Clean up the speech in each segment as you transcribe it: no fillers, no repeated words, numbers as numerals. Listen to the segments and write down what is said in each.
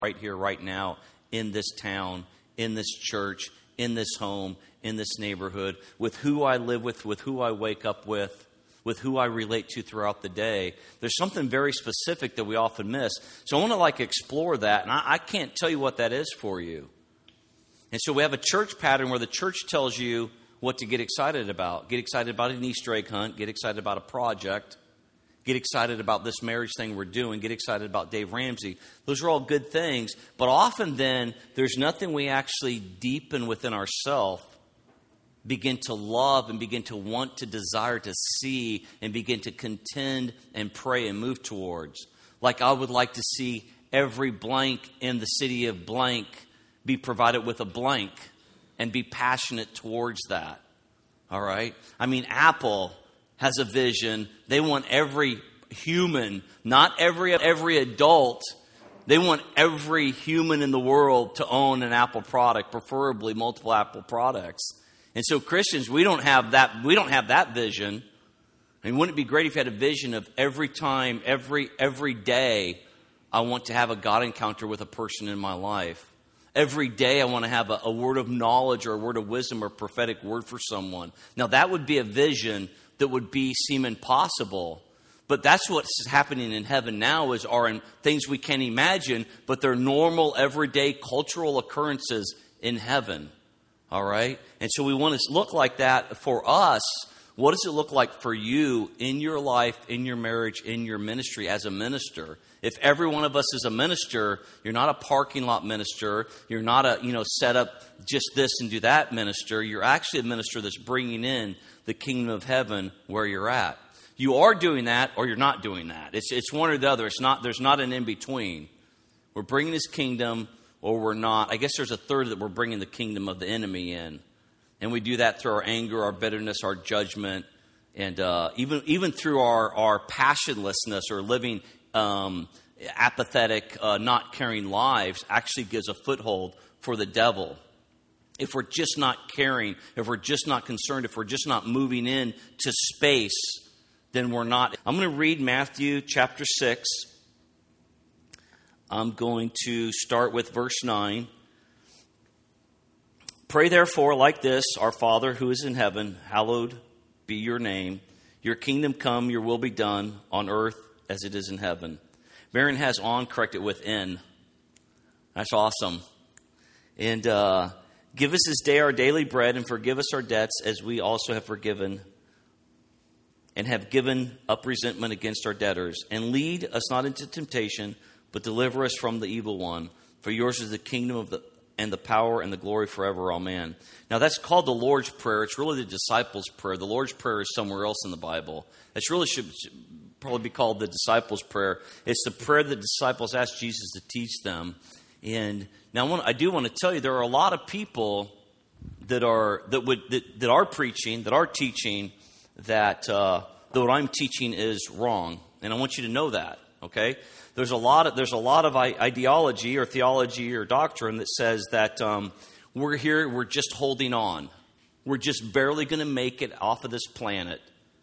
right here, right now, in this town, in this church, in this home, in this neighborhood, with who I live with who I wake up with who I relate to throughout the day. There's something very specific that we often miss. So I want to explore that, and I can't tell you what that is for you. And so we have a church pattern where the church tells you what to get excited about. Get excited about an Easter egg hunt. Get excited about a project. Get excited about this marriage thing we're doing. Get excited about Dave Ramsey. Those are all good things. But often then, there's nothing we actually deepen within ourselves, begin to love and begin to want to desire to see and begin to contend and pray and move towards. Like I would like to see every blank in the city of blank be provided with a blank and be passionate towards that. All right? I mean, Apple has a vision. They want every human, not every adult. They want every human in the world to own an Apple product, preferably multiple Apple products. And so Christians, we don't have that vision. I mean, wouldn't it be great if you had a vision of every time, every day, I want to have a God encounter with a person in my life. Every day I want to have a word of knowledge or a word of wisdom or a prophetic word for someone. Now that would be a vision that would seem impossible. But that's what's happening in heaven now are in things we can't imagine, but they're normal, everyday cultural occurrences in heaven. All right? And so we want to look like that for us. What does it look like for you in your life, in your marriage, in your ministry as a minister? If every one of us is a minister, you're not a parking lot minister. You're not a, set up just this and do that minister. You're actually a minister that's bringing in the kingdom of heaven where you're at. You are doing that or you're not doing that. It's one or the other. There's not an in-between. We're bringing his kingdom or we're not. I guess there's a third that we're bringing the kingdom of the enemy in. And we do that through our anger, our bitterness, our judgment, and even through our passionlessness or living apathetic, not caring lives actually gives a foothold for the devil. If we're just not caring, if we're just not concerned, if we're just not moving in to space, then we're not. I'm going to read Matthew chapter 6. I'm going to start with verse 9. Pray therefore like this, Our Father who is in heaven, hallowed be your name. Your kingdom come, your will be done on earth as it is in heaven. Marion has on, correct it with in. That's awesome. And give us this day our daily bread and forgive us our debts as we also have forgiven and have given up resentment against our debtors. And lead us not into temptation, but deliver us from the evil one. For yours is the kingdom and the power and the glory forever. Amen. Now that's called the Lord's Prayer. It's really the disciples' prayer. The Lord's Prayer is somewhere else in the Bible. It really should probably be called the disciples' prayer. It's the prayer the disciples asked Jesus to teach them. And now I do want to tell you, there are a lot of people that are preaching, that are teaching that what I'm teaching is wrong, and I want you to know that. Okay, there's a lot of ideology or theology or doctrine that says that we're just holding on, we're just barely going to make it off of this planet.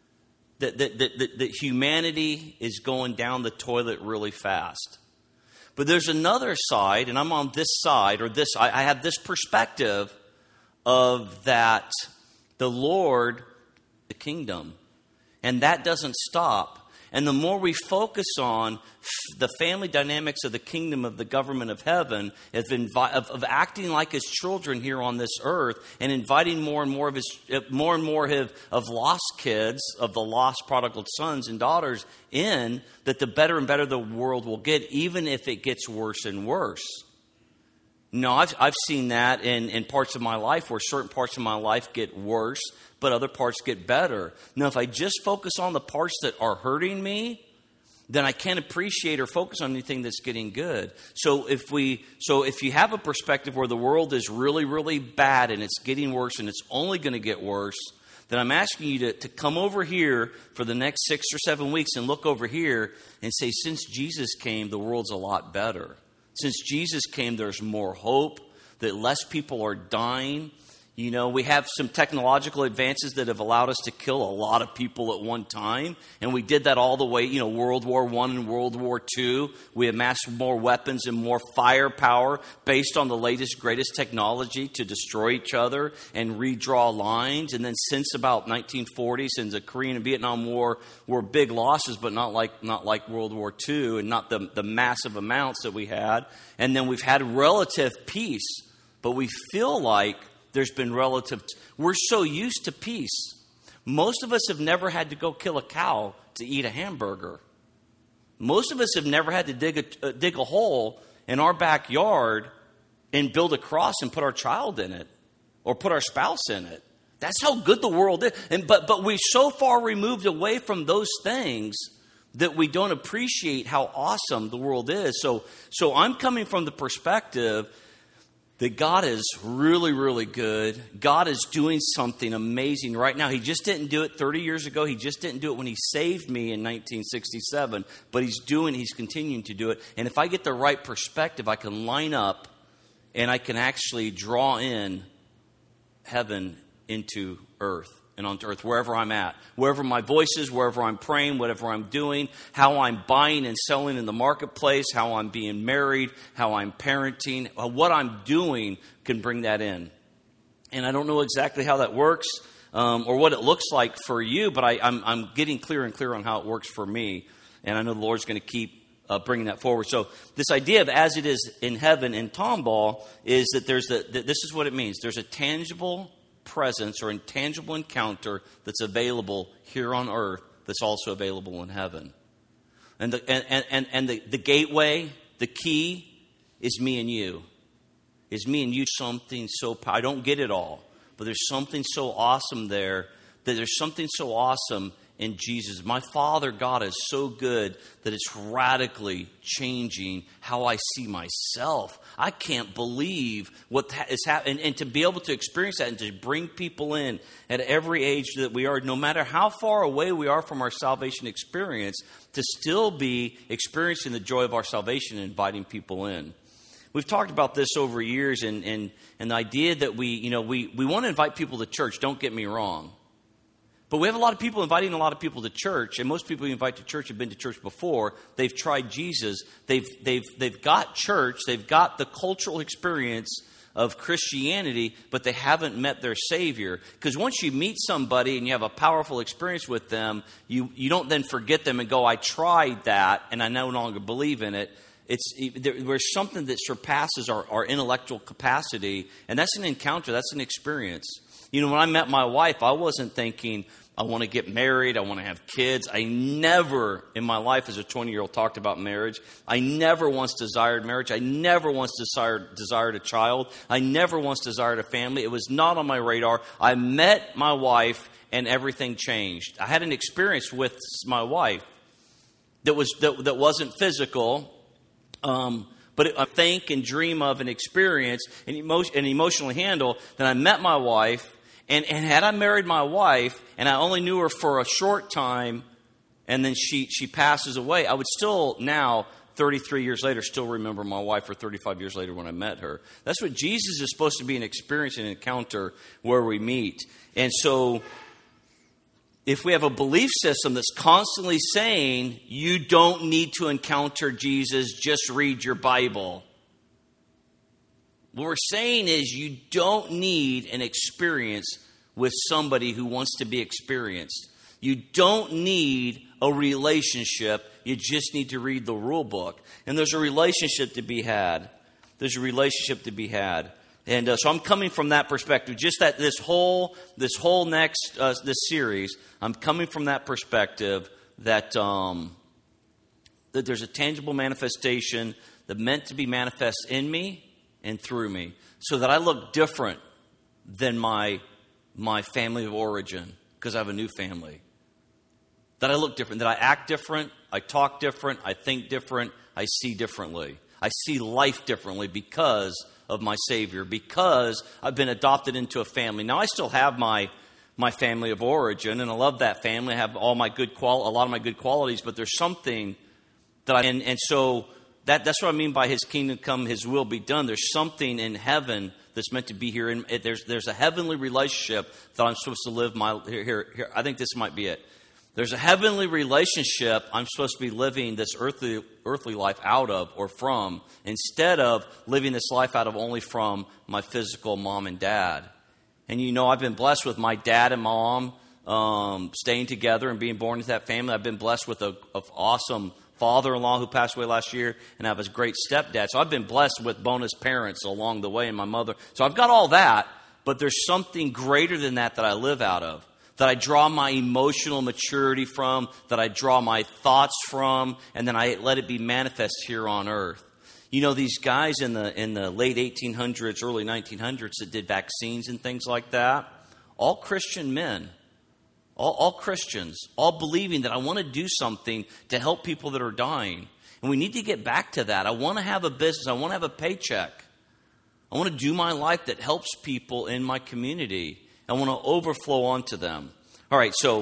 That humanity is going down the toilet really fast. But there's another side, and I'm on this side, or this. I have this perspective of that the Lord, the kingdom, and that doesn't stop. And the more we focus on the family dynamics of the kingdom of the government of heaven, of acting like his children here on this earth, and inviting more and more of lost kids, of the lost prodigal sons and daughters in, that the better and better the world will get, even if it gets worse and worse. No, I've seen that in parts of my life where certain parts of my life get worse, but other parts get better. Now, if I just focus on the parts that are hurting me, then I can't appreciate or focus on anything that's getting good. So if you have a perspective where the world is really, really bad and it's getting worse and it's only going to get worse, then I'm asking you to come over here for the next 6 or 7 weeks and look over here and say, since Jesus came, the world's a lot better. Since Jesus came, there's more hope, that less people are dying. You know, we have some technological advances that have allowed us to kill a lot of people at one time. And we did that all the way, you know, World War I and World War II. We amassed more weapons and more firepower based on the latest, greatest technology to destroy each other and redraw lines. And then since about 1940, since the Korean and Vietnam War were big losses, but not like World War II and not the massive amounts that we had. And then we've had relative peace, but we feel like there's been we're so used to peace. Most of us have never had to go kill a cow to eat a hamburger. Most of us have never had to dig a hole in our backyard and build a cross and put our child in it or put our spouse in it. That's how good the world is. But we're so far removed away from those things that we don't appreciate how awesome the world is. So I'm coming from the perspective that God is really, really good. God is doing something amazing right now. He just didn't do it 30 years ago. He just didn't do it when He saved me in 1967. But He's continuing to do it. And if I get the right perspective, I can line up and I can actually draw in heaven into earth and onto earth, wherever I'm at. Wherever my voice is, wherever I'm praying, whatever I'm doing, how I'm buying and selling in the marketplace, how I'm being married, how I'm parenting, what I'm doing can bring that in. And I don't know exactly how that works or what it looks like for you, but I'm getting clearer and clearer on how it works for me. And I know the Lord's going to keep bringing that forward. So this idea of as it is in heaven in Tomball is that this is what it means. There's a tangible presence or intangible encounter that's available here on earth that's also available in heaven. And the gateway, the key is me and you. Is me and you something so I don't get it all, but there's something so awesome there, that there's something so awesome in Jesus. My Father God is so good that it's radically changing how I see myself. I can't believe what is happening. And to be able to experience that and to bring people in at every age that we are, no matter how far away we are from our salvation experience, to still be experiencing the joy of our salvation and inviting people in. We've talked about this over years, and the idea that we want to invite people to church, don't get me wrong. But we have a lot of people inviting a lot of people to church, and most people we invite to church have been to church before. They've tried Jesus. They've got church. They've got the cultural experience of Christianity, but they haven't met their Savior. Because once you meet somebody and you have a powerful experience with them, you don't then forget them and go, I tried that, and I no longer believe in it. There's something that surpasses our intellectual capacity, and that's an encounter. That's an experience. You know, when I met my wife, I wasn't thinking, I want to get married, I want to have kids. I never in my life as a 20-year-old talked about marriage. I never once desired marriage. I never once desired a child. I never once desired a family. It was not on my radar. I met my wife and everything changed. I had an experience with my wife that wasn't physical, but I think and dream of an experience and emotionally handle. Then I met my wife. And had I married my wife and I only knew her for a short time and then she passes away, I would still now, 33 years later, still remember my wife, or 35 years later when I met her. That's what Jesus is supposed to be, an experience, an encounter where we meet. And so if we have a belief system that's constantly saying you don't need to encounter Jesus, just read your Bible. What we're saying is you don't need an experience with somebody who wants to be experienced. You don't need a relationship. You just need to read the rule book. And there's a relationship to be had. There's a relationship to be had. And so I'm coming from that perspective. Just that this whole next this series, I'm coming from that perspective that that there's a tangible manifestation that meant to be manifest in me and through me, so that I look different than my family of origin, because I have a new family. That I look different, that I act different, I talk different, I think different, I see differently. I see life differently because of my Savior, because I've been adopted into a family. Now, I still have my family of origin, and I love that family. I have a lot of my good qualities, but there's something that and so That's what I mean by his kingdom come, his will be done. There's something in heaven that's meant to be here. And there's a heavenly relationship that I'm supposed to live here. I think this might be it. There's a heavenly relationship I'm supposed to be living this earthly life out of or from, instead of living this life out of only from my physical mom and dad. And I've been blessed with my dad and mom staying together and being born into that family. I've been blessed with an awesome father-in-law who passed away last year, and I have a great stepdad. So I've been blessed with bonus parents along the way, and my mother. So I've got all that, but there's something greater than that I live out of, that I draw my emotional maturity from, that I draw my thoughts from, and then I let it be manifest here on earth. These guys in the late 1800s, early 1900s that did vaccines and things like that, all Christian men. All Christians, all believing that I want to do something to help people that are dying. And we need to get back to that. I want to have a business. I want to have a paycheck. I want to do my life that helps people in my community. I want to overflow onto them. All right, so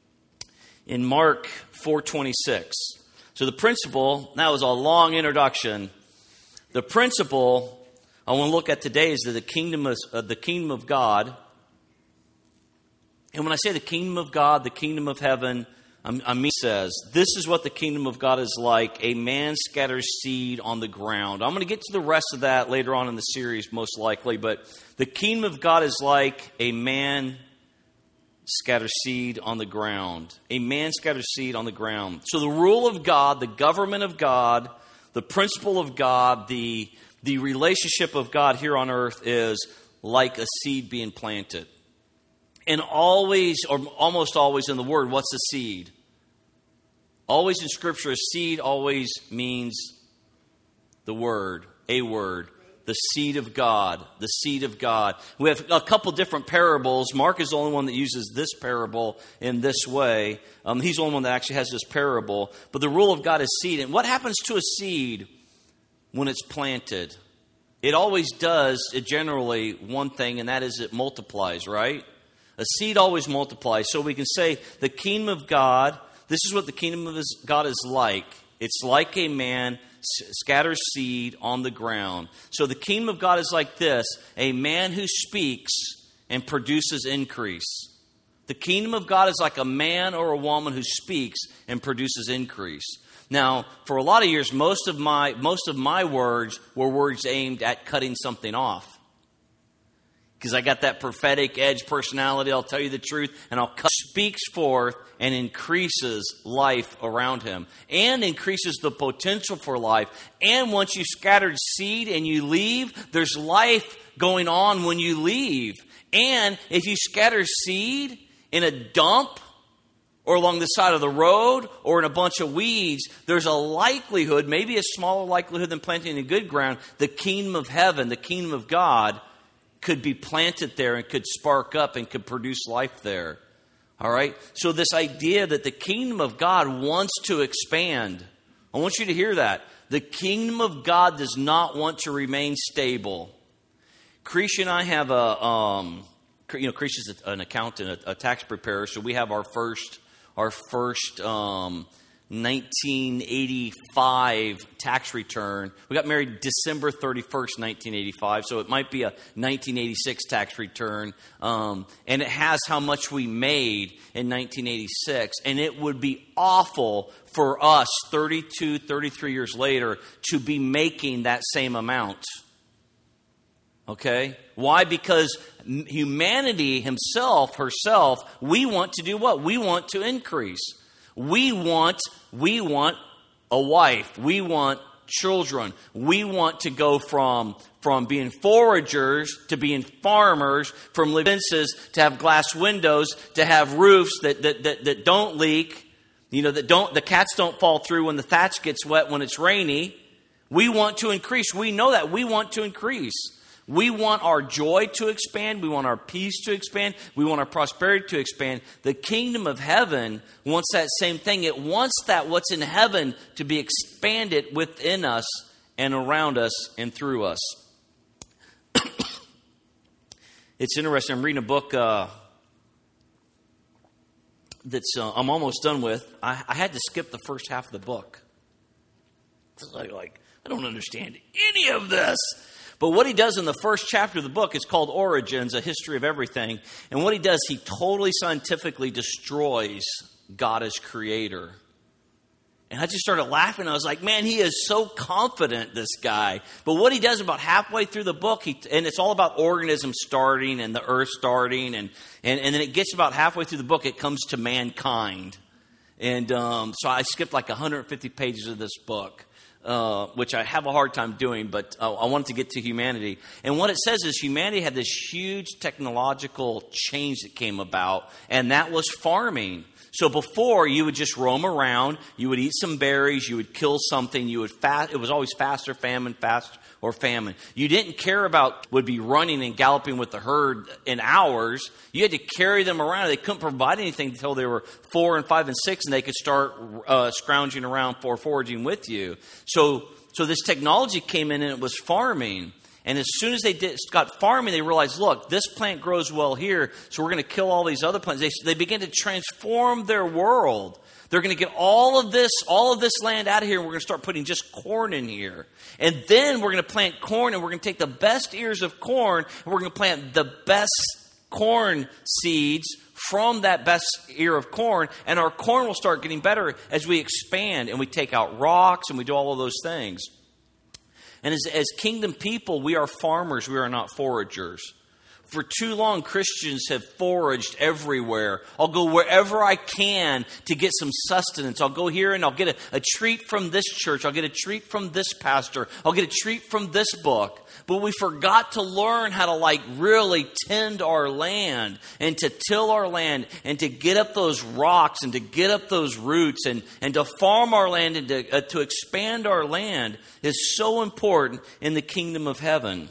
in Mark 4:26. So the principle, that was a long introduction. The principle I want to look at today is that the kingdom of God. And when I say the kingdom of God, the kingdom of heaven, says, this is what the kingdom of God is like. A man scatters seed on the ground. I'm going to get to the rest of that later on in the series, most likely. But the kingdom of God is like a man scatters seed on the ground. A man scatters seed on the ground. So the rule of God, the government of God, the principle of God, the relationship of God here on earth is like a seed being planted. And always, or almost always in the Word, what's a seed? Always in Scripture, a seed always means the Word, a word. The seed of God, the seed of God. We have a couple different parables. Mark is the only one that uses this parable in this way. He's the only one that actually has this parable. But the rule of God is seed. And what happens to a seed when it's planted? It always does, generally, one thing, and that is it multiplies, right? A seed always multiplies. So we can say the kingdom of God, this is what the kingdom of God is like. It's like a man scatters seed on the ground. So the kingdom of God is like this: a man who speaks and produces increase. The kingdom of God is like a man or a woman who speaks and produces increase. Now, for a lot of years, most of my words were words aimed at cutting something off. Because I got that prophetic edge personality, I'll tell you the truth, and speaks forth and increases life around him, and increases the potential for life. And once you've scattered seed and you leave, there's life going on when you leave. And if you scatter seed in a dump, or along the side of the road, or in a bunch of weeds, there's a likelihood, maybe a smaller likelihood than planting in good ground, the kingdom of heaven, the kingdom of God, could be planted there and could spark up and could produce life there. All right? So this idea that the kingdom of God wants to expand, I want you to hear that. The kingdom of God does not want to remain stable. Creesh and I have Creesh is an accountant, a tax preparer, so we have our first 1985 tax return. We got married December 31st, 1985, so it might be a 1986 tax return. And it has how much we made in 1986. And it would be awful for us 32, 33 years later to be making that same amount. Okay? Why? Because humanity herself, we want to do what? We want to increase. We want a wife. We want children. We want to go from being foragers to being farmers, from living fences to have glass windows, to have roofs that don't leak, the cats don't fall through when the thatch gets wet when it's rainy. We want to increase. We know that. We want to increase. We want our joy to expand. We want our peace to expand. We want our prosperity to expand. The kingdom of heaven wants that same thing. It wants that what's in heaven to be expanded within us and around us and through us. It's interesting. I'm reading a book that's I'm almost done with. I had to skip the first half of the book. It's like I don't understand any of this. But what he does in the first chapter of the book is called Origins, a history of everything. And what he does, he totally scientifically destroys God as creator. And I just started laughing. I was like, man, he is so confident, this guy. But what he does about halfway through the book, and it's all about organisms starting and the earth starting. And then it gets about halfway through the book, it comes to mankind. And so I skipped like 150 pages of this book, which I have a hard time doing, but I wanted to get to humanity. And what it says is humanity had this huge technological change that came about, and that was farming. So before, you would just roam around, you would eat some berries, you would kill something, you would fast. It was always fast or famine, fast or famine. You didn't care about would be running and galloping with the herd in hours. You had to carry them around. They couldn't provide anything until they were 4 and 5 and 6, and they could start scrounging around for foraging with you. So this technology came in, and it was farming. And as soon as they got farming, they realized, look, this plant grows well here, so we're going to kill all these other plants. They began to transform their world. They're going to get all of this land out of here, and we're going to start putting just corn in here. And then we're going to plant corn, and we're going to take the best ears of corn, and we're going to plant the best corn seeds from that best ear of corn, and our corn will start getting better as we expand, and we take out rocks, and we do all of those things. And as kingdom people, we are farmers. We are not foragers. For too long, Christians have foraged everywhere. I'll go wherever I can to get some sustenance. I'll go here and I'll get a treat from this church. I'll get a treat from this pastor. I'll get a treat from this book. But we forgot to learn how to really tend our land and to till our land and to get up those rocks and to get up those roots and to farm our land and to expand our land is so important in the kingdom of heaven.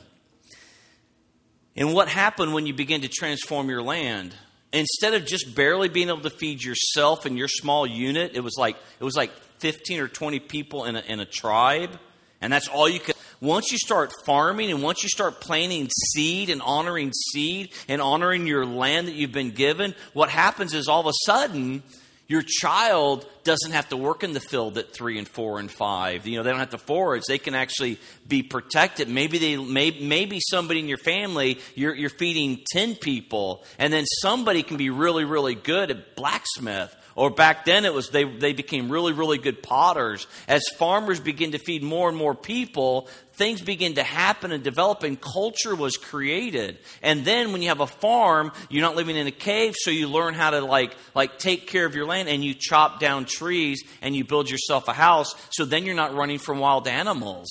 And what happened when you begin to transform your land? Instead of just barely being able to feed yourself and your small unit, it was like 15 or 20 people in a tribe, and that's all you could. Once you start farming and once you start planting seed and honoring your land that you've been given, what happens is all of a sudden your child doesn't have to work in the field at 3 and 4 and 5. They don't have to forage. They can actually be protected. Maybe somebody in your family, you're feeding 10 people, and then somebody can be really, really good at blacksmith. Or back then it was they became really, really good potters. As farmers begin to feed more and more people, things begin to happen and develop, and culture was created. And then when you have a farm, you're not living in a cave, so you learn how to take care of your land, and you chop down trees and you build yourself a house, so then you're not running from wild animals.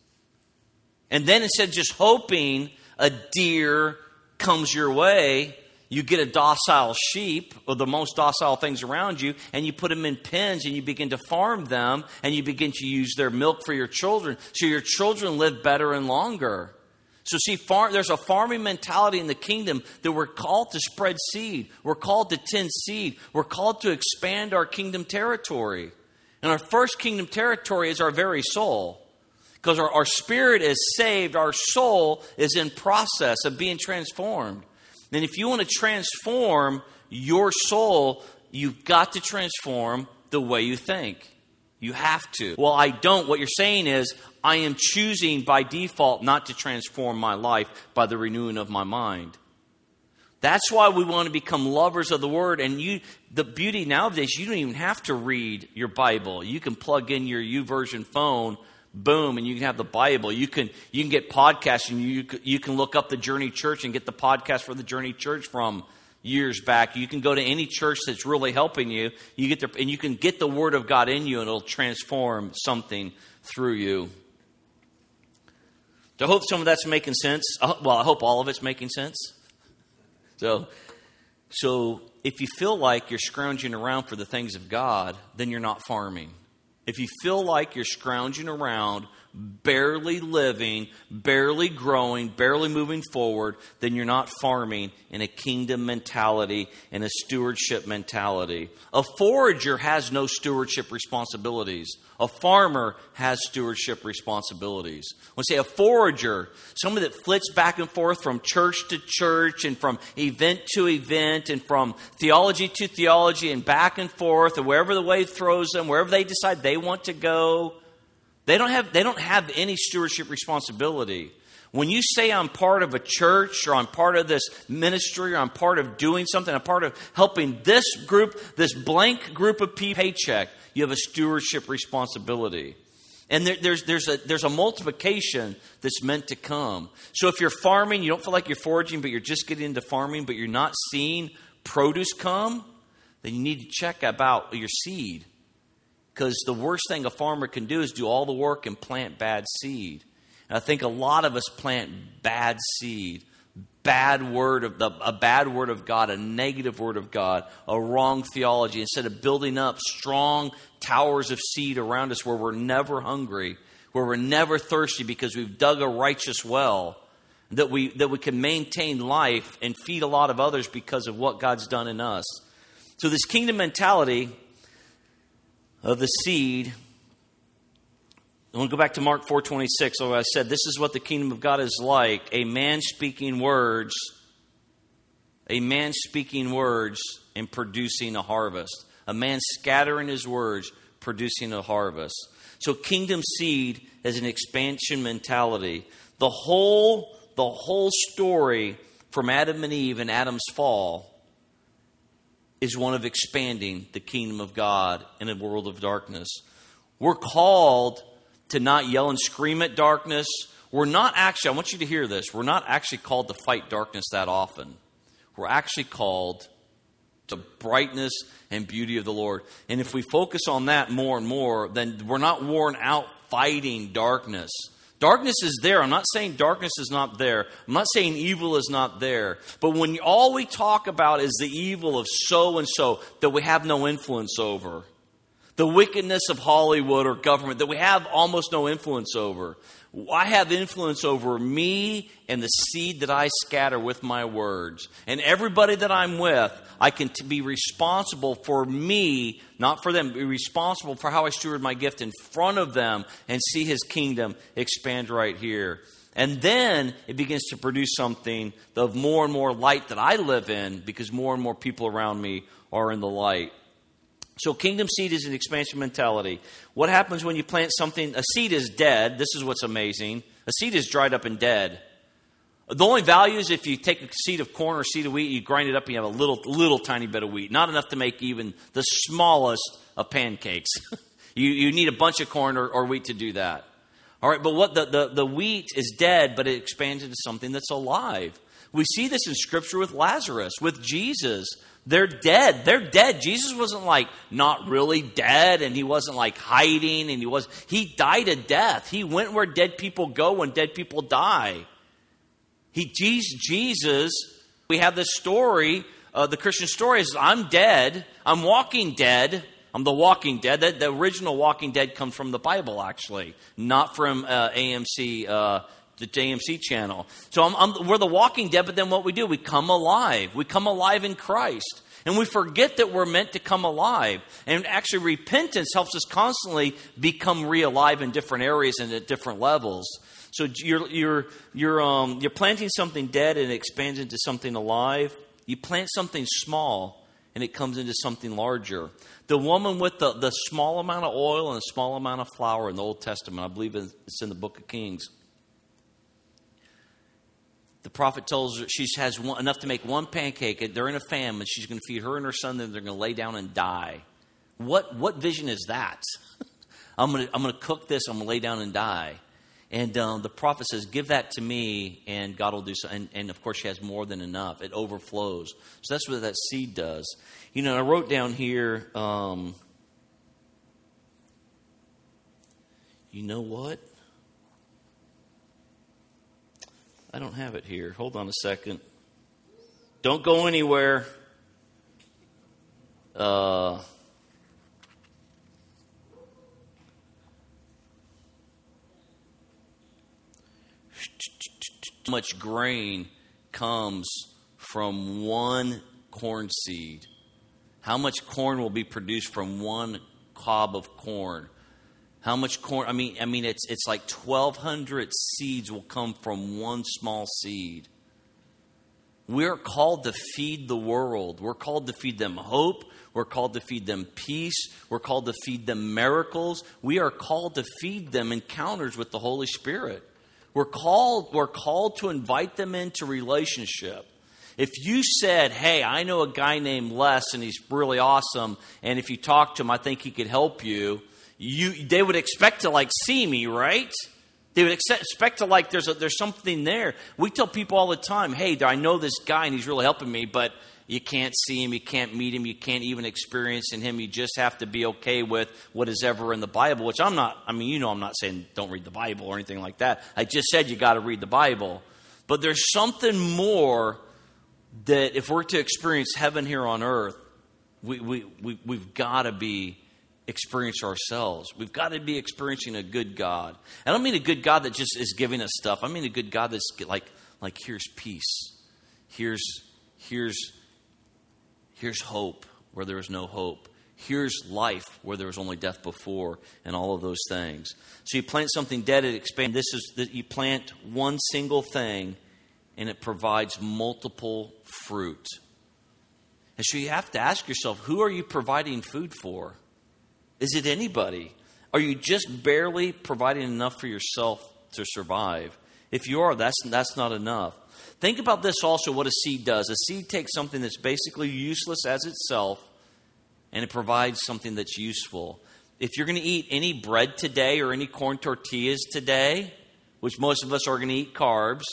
And then instead of just hoping a deer comes your way, you get a docile sheep, or the most docile things around you, and you put them in pens, and you begin to farm them, and you begin to use their milk for your children, so your children live better and longer. So see, there's a farming mentality in the kingdom that we're called to spread seed. We're called to tend seed. We're called to expand our kingdom territory. And our first kingdom territory is our very soul. Because our spirit is saved, our soul is in process of being transformed. And if you want to transform your soul, you've got to transform the way you think. You have to. Well, I don't. What you're saying is, I am choosing by default not to transform my life by the renewing of my mind. That's why we want to become lovers of the Word. And the beauty nowadays, you don't even have to read your Bible. You can plug in your YouVersion phone, boom, and you can have the Bible. You can get podcasts, and you can look up the Journey Church and get the podcast for the Journey Church from years back. You can go to any church that's really helping you. And you can get the Word of God in you, and it'll transform something through you. So I hope some of that's making sense. Well, I hope all of it's making sense. So if you feel like you're scrounging around for the things of God, then you're not farming. If you feel like you're scrounging around, barely living, barely growing, barely moving forward, then you're not farming in a kingdom mentality and a stewardship mentality. A forager has no stewardship responsibilities. A farmer has stewardship responsibilities. When I say a forager, somebody that flits back and forth from church to church and from event to event and from theology to theology and back and forth, and wherever the wave throws them, wherever they decide they want to go, They don't have any stewardship responsibility. When you say I'm part of a church, or I'm part of this ministry, or I'm part of doing something, I'm part of helping this group, this blank group of people paycheck, you have a stewardship responsibility. And there's a multiplication that's meant to come. So if you're farming, you don't feel like you're foraging, but you're just getting into farming, but you're not seeing produce come, then you need to check about your seed. Because the worst thing a farmer can do is do all the work and plant bad seed. And I think a lot of us plant bad seed, a bad word of God, a negative word of God, a wrong theology, instead of building up strong towers of seed around us where we're never hungry, where we're never thirsty because we've dug a righteous well, that we can maintain life and feed a lot of others because of what God's done in us. So this kingdom mentality of the seed, I want to go back to Mark 4:26. So I said, this is what the kingdom of God is like. A man speaking words and producing a harvest. A man scattering his words, producing a harvest. So kingdom seed is an expansion mentality. The whole story from Adam and Eve and Adam's fall is one of expanding the kingdom of God in a world of darkness. We're called to not yell and scream at darkness. We're not actually, I want you to hear this, we're not actually called to fight darkness that often. We're actually called to brightness and beauty of the Lord. And if we focus on that more and more, then we're not worn out fighting darkness. Darkness is there. I'm not saying darkness is not there. I'm not saying evil is not there. But when all we talk about is the evil of so-and-so that we have no influence over, the wickedness of Hollywood or government that we have almost no influence over, I have influence over me and the seed that I scatter with my words. And everybody that I'm with, I can be responsible for me, not for them, be responsible for how I steward my gift in front of them and see His kingdom expand right here. And then it begins to produce something of more and more light that I live in because more and more people around me are in the light. So kingdom seed is an expansion mentality. What happens when you plant something? A seed is dead. This is what's amazing. A seed is dried up and dead. The only value is if you take a seed of corn or a seed of wheat, you grind it up and you have a little tiny bit of wheat. Not enough to make even the smallest of pancakes. You need a bunch of corn or wheat to do that. All right, but what the wheat is dead, but it expands into something that's alive. We see this in Scripture with Lazarus, with Jesus. They're dead. They're dead. Jesus wasn't like not really dead, and He wasn't like hiding, and He died a death. He went where dead people go when dead people die. Jesus, we have this story, the Christian story is, I'm dead. I'm walking dead. I'm the Walking Dead. The original Walking Dead comes from the Bible, actually, not from AMC, the AMC channel. So we're the Walking Dead, but then what we do, we come alive. We come alive in Christ. And we forget that we're meant to come alive. And actually repentance helps us constantly become re-alive in different areas and at different levels. So you're planting something dead and it expands into something alive. You plant something small and it comes into something larger. The woman with the small amount of oil and a small amount of flour in the Old Testament, I believe it's in the book of Kings. The prophet tells her she has enough to make one pancake. They're in a famine. She's going to feed her and her son. Then they're going to lay down and die. What vision is that? I'm going to cook this. I'm going to lay down and die. And the prophet says, "Give that to me, and God will do so." And of course, she has more than enough. It overflows. So that's what that seed does. You know, I wrote down here. You know what? I don't have it here. Hold on a second. Don't go anywhere. Much grain comes from one corn seed? How much corn will be produced from one cob of corn? How much corn? I mean, it's like 1,200 seeds will come from one small seed. We're called to feed the world. We're called to feed them hope. We're called to feed them peace. We're called to feed them miracles. We are called to feed them encounters with the Holy Spirit. We're called to invite them into relationship. If you said, hey, I know a guy named Les and he's really awesome, and if you talk to him, I think he could help you, they would expect to see me, right? They would expect to there's something there. We tell people all the time, hey, I know this guy and he's really helping me, but you can't see him, you can't meet him, you can't even experience in him. You just have to be okay with what is ever in the Bible, which I'm not. I'm not saying don't read the Bible or anything like that. I just said you got to read the Bible. But there's something more that if we're to experience heaven here on earth, we've got to be experience ourselves. We've got to be experiencing a good God. I don't mean a good God that just is giving us stuff. I mean a good God that's like here's peace. Here's hope where there is no hope. Here's life where there was only death before, and all of those things. So you plant something dead, it expands. This is that you plant one single thing, and it provides multiple fruit. And so you have to ask yourself, who are you providing food for? Is it anybody? Are you just barely providing enough for yourself to survive? If you are, that's not enough. Think about this also, what a seed does. A seed takes something that's basically useless as itself, and it provides something that's useful. If you're going to eat any bread today or any corn tortillas today, which most of us are going to eat carbs,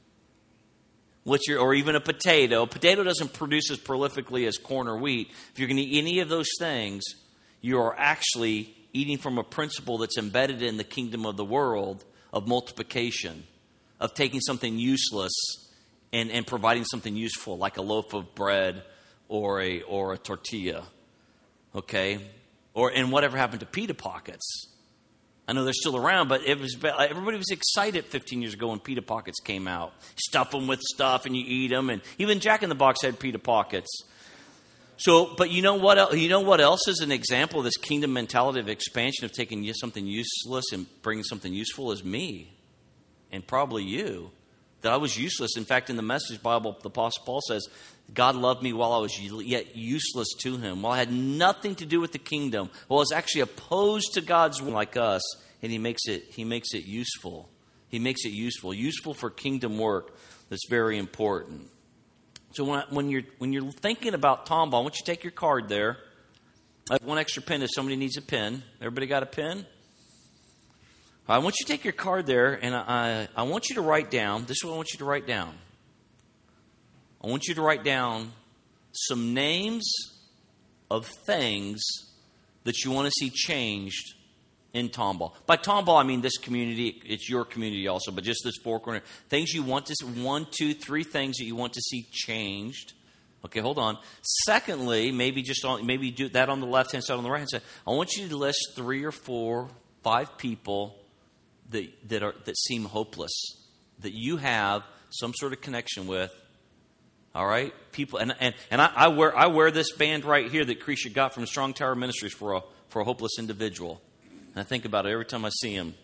or even a potato. Potato doesn't produce as prolifically as corn or wheat. If you're going to eat any of those things, you are actually eating from a principle that's embedded in the kingdom of the world of multiplication, of taking something useless and providing something useful, like a loaf of bread or a tortilla. Okay? And whatever happened to pita pockets? I know they're still around, but everybody was excited 15 years ago when pita pockets came out. Stuff them with stuff and you eat them, and even Jack in the Box had pita pockets. So, but you know what? You know what else is an example of this kingdom mentality of expansion, of taking something useless and bringing something useful, is me, and probably you. That I was useless. In fact, in the Message Bible, the Apostle Paul says, God loved me while I was yet useless to him. While I had nothing to do with the kingdom. While I was actually opposed to God's will, like us. And he makes it useful. He makes it useful. Useful for kingdom work. That's very important. So when you're thinking about Tomball, I want you to take your card there. I have one extra pen if somebody needs a pen. Everybody got a pen? I want you to take your card there, and I want you to write down. This is what I want you to write down. I want you to write down some names of things that you want to see changed in Tomball. By Tomball, I mean this community. It's your community also, but just this four corner. Things you want to see, 1, 2, 3 things that you want to see changed. Okay, hold on. Secondly, maybe do that on the left-hand side, on the right-hand side. I want you to list 3 or 4, 5 people that seem hopeless, that you have some sort of connection with. All right, people, and I wear this band right here that Krisha got from Strong Tower Ministries for a hopeless individual, and I think about it every time I see him,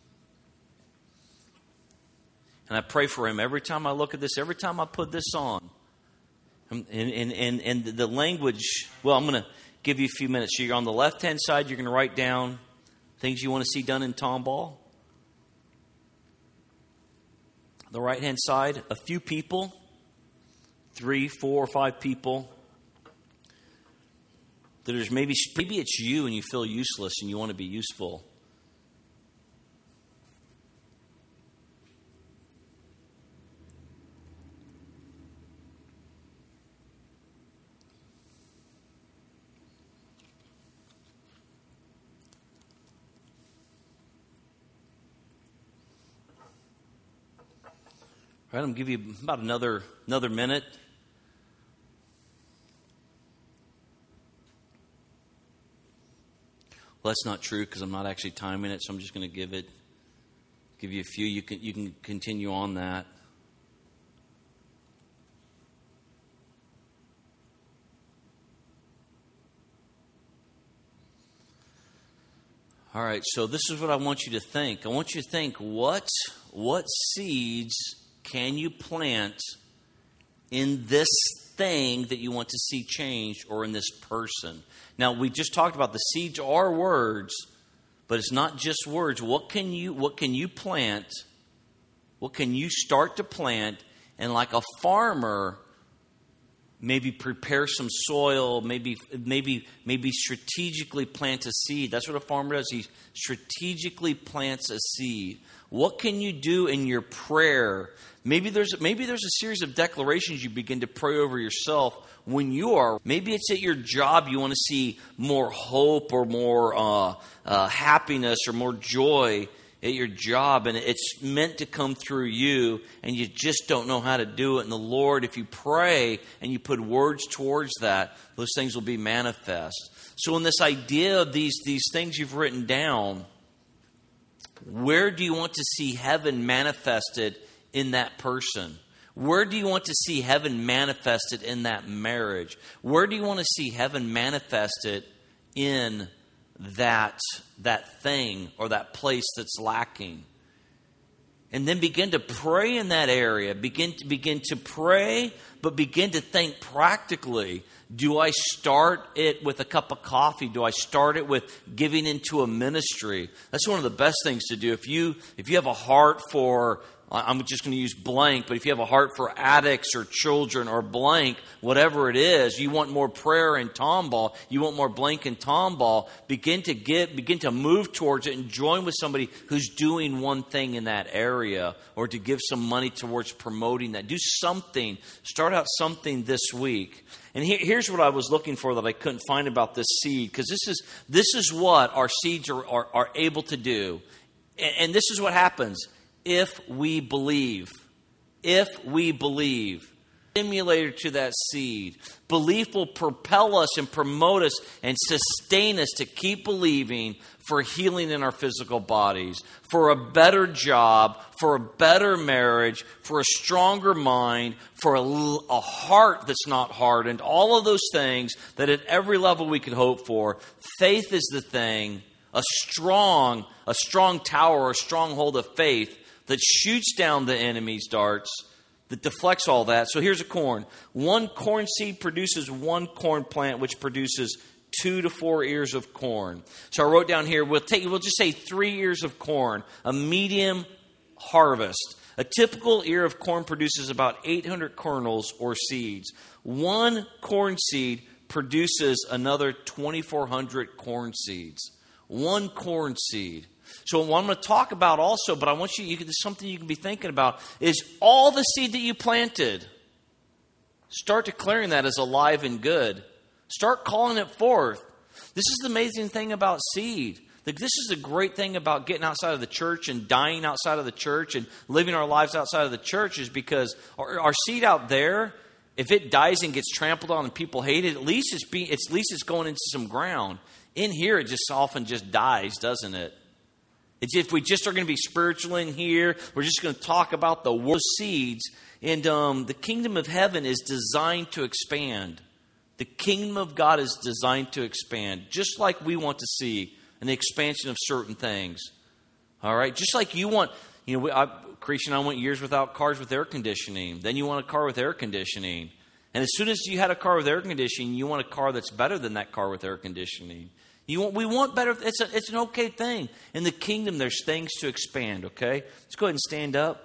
and I pray for him every time I look at this, every time I put this on, and the language. Well, I'm going to give you a few minutes. So you're on the left hand side. You're going to write down things you want to see done in Tomball. The right hand side, a few people. 3, 4, or 5 people that there's maybe it's you and you feel useless and you want to be useful. All right, I'm going to give you about another minute. Well, that's not true because I'm not actually timing it, so I'm just going to give you a few. You can continue on that. All right, so this is what I want you to think. I want you to think, what seeds can you plant in this thing that you want to see changed or in this person. Now, we just talked about the seeds are words, but it's not just words. What can you plant? What can you start to plant? And like a farmer, maybe prepare some soil, maybe strategically plant a seed. That's what a farmer does. He strategically plants a seed. What can you do in your prayer? Maybe there's a series of declarations you begin to pray over yourself when you are. Maybe it's at your job you want to see more hope or more happiness or more joy at your job, and it's meant to come through you, and you just don't know how to do it. And the Lord, if you pray and you put words towards that, those things will be manifest. So in this idea of these things you've written down, where do you want to see heaven manifested in that person? Where do you want to see heaven manifested in that marriage? Where do you want to see heaven manifested in that thing or that place that's lacking? And then begin to pray in that area. Begin to pray, but begin to think practically. Do I start it with a cup of coffee? Do I start it with giving into a ministry? That's one of the best things to do. If you have a heart for, I'm just going to use blank, but if you have a heart for addicts or children or blank, whatever it is, you want more prayer in Tomball, you want more blank in Tomball, begin to move towards it and join with somebody who's doing one thing in that area, or to give some money towards promoting that. Do something. Start out something this week. And here's what I was looking for that I couldn't find about this seed, because this is what our seeds are able to do. And this is what happens. If we believe, stimulator to that seed. Belief will propel us and promote us and sustain us to keep believing for healing in our physical bodies, for a better job, for a better marriage, for a stronger mind, for a heart that's not hardened. All of those things that at every level we could hope for. Faith is the thing, a strong tower, a stronghold of faith that shoots down the enemy's darts, that deflects all that. So here's a corn. One corn seed produces one corn plant, which produces 2 to 4 ears of corn. So I wrote down here, we'll just say 3 ears of corn, a medium harvest. A typical ear of corn produces about 800 kernels or seeds. One corn seed produces another 2,400 corn seeds. One corn seed. So what I'm going to talk about also, but I want there's something you can be thinking about, is all the seed that you planted. Start declaring that as alive and good. Start calling it forth. This is the amazing thing about seed. This is the great thing about getting outside of the church and dying outside of the church and living our lives outside of the church, is because our seed out there, if it dies and gets trampled on and people hate it, at least it's going into some ground. In here, it just often just dies, doesn't it? It's if we just are going to be spiritual in here, we're just going to talk about the word seeds. And the kingdom of heaven is designed to expand. The kingdom of God is designed to expand, just like we want to see an expansion of certain things. All right? Just like you want, Creation, I went years without cars with air conditioning. Then you want a car with air conditioning. And as soon as you had a car with air conditioning, you want a car that's better than that car with air conditioning. We want better. It's an okay thing. In the kingdom, there's things to expand, okay? Let's go ahead and stand up.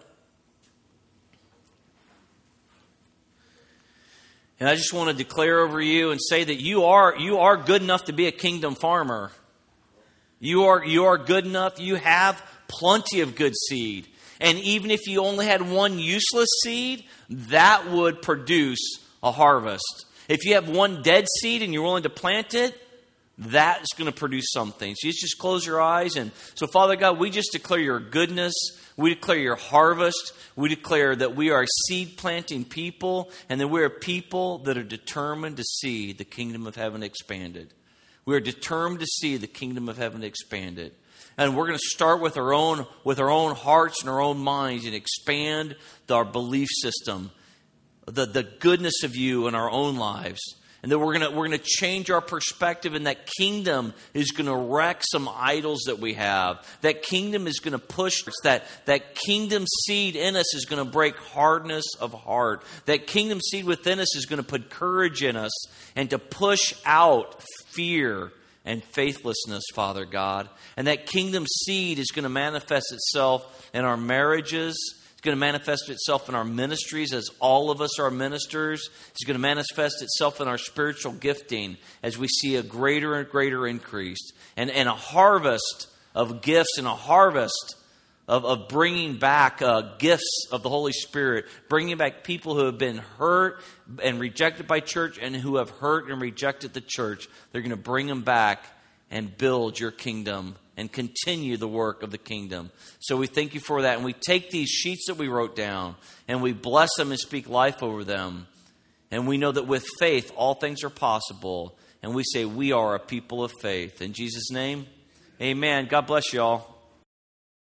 And I just want to declare over you and say that you are good enough to be a kingdom farmer. You are good enough. You have plenty of good seed. And even if you only had one useless seed, that would produce a harvest. If you have one dead seed and you're willing to plant it, that's going to produce something. So you just close your eyes. And so, Father God, we just declare your goodness. We declare your harvest. We declare that we are seed planting people, and that we are people that are determined to see the kingdom of heaven expanded. We are determined to see the kingdom of heaven expanded. And we're going to start with our own hearts and our own minds and expand our belief system, the goodness of you in our own lives. And that we're gonna change our perspective, and that kingdom is gonna wreck some idols that we have. That kingdom is gonna push, that kingdom seed in us is gonna break hardness of heart. That kingdom seed within us is gonna put courage in us and to push out fear and faithlessness, Father God. And that kingdom seed is gonna manifest itself in our marriages. It's going to manifest itself in our ministries, as all of us are ministers. It's going to manifest itself in our spiritual gifting as we see a greater and greater increase. And a harvest of gifts, and a harvest of bringing back gifts of the Holy Spirit. Bringing back people who have been hurt and rejected by church, and who have hurt and rejected the church. They're going to bring them back and build your kingdom and continue the work of the kingdom. So we thank you for that. And we take these sheets that we wrote down, and we bless them and speak life over them. And we know that with faith, all things are possible. And we say we are a people of faith. In Jesus' name, amen. God bless you all.